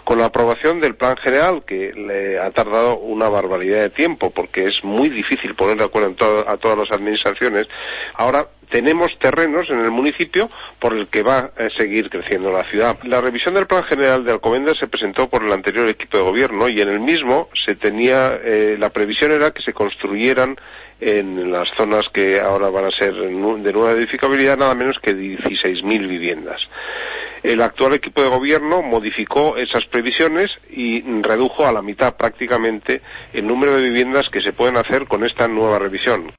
con la aprobación del Plan General, que le ha tardado una barbaridad de tiempo, porque es muy difícil poner de acuerdo a todas las administraciones, ahora tenemos terrenos en el municipio por el que va a seguir creciendo la ciudad. La revisión del Plan General de Alcobendas se presentó por el anterior equipo de gobierno y en el mismo se tenía, la previsión era que se construyeran en las zonas que ahora van a ser de nueva edificabilidad nada menos que 16.000 viviendas. El actual equipo de gobierno modificó esas previsiones y redujo a la mitad prácticamente el número de viviendas que se pueden hacer con esta nueva revisión.